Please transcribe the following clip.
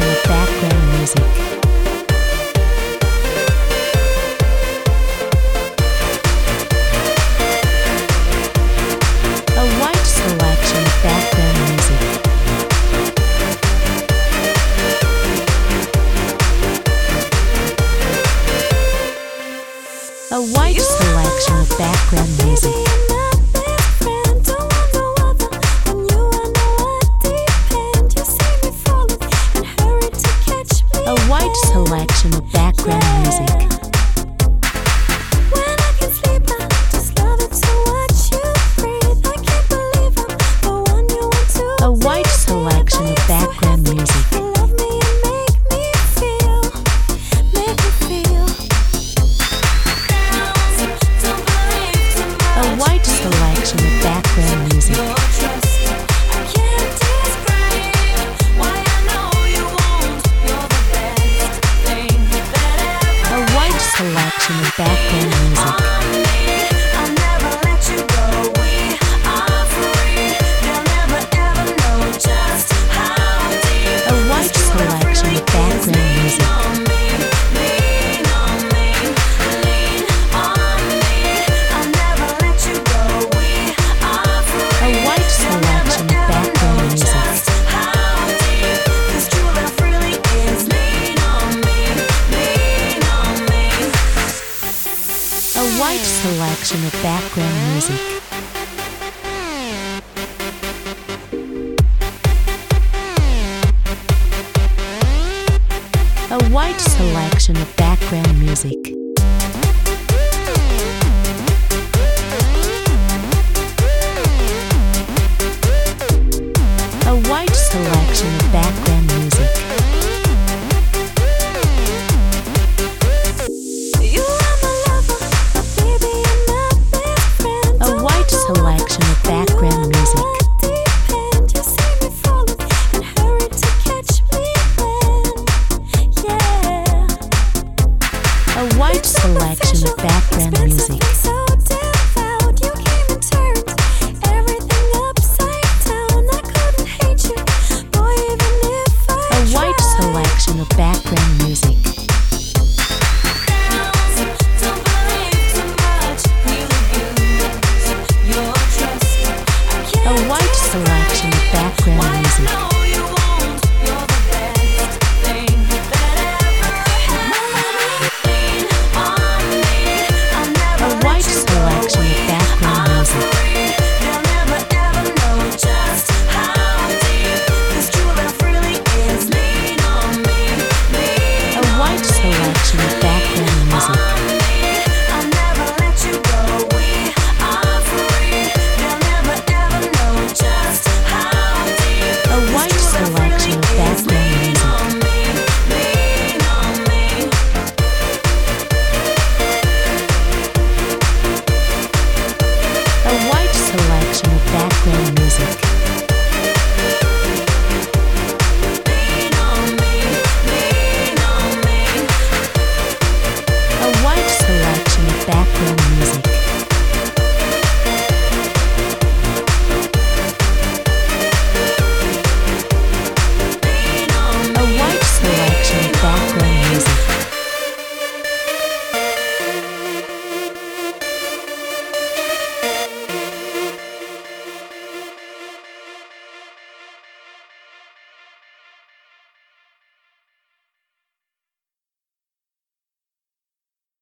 selection of background music. A wide selection of background music. A wide selection of background music. A wide selection of background music. When I can sleep, I just love it to watch you breathe. I can't believe I'm the one you want to. A wide selection of background music. Love me and make me feel. A wide selection of background music. I can't describe why I know you won't. You're the best thing that ever. A wide selection of background music. I'll never let you go. We are free. They'll never ever know just how deep. A wide selection of background music. Lean on me, lean on me. I'll never let you go. We are free. A wide selection of background music. Just how deep this true love really is. Lean on me, lean on me. A wide selection of background music. A wide selection of background music. A wide selection of background music. You are my lover, my baby, and my best friend. A wide selection of background music. You see me falling and hurry to catch me then. Yeah. A wide selection of background music. So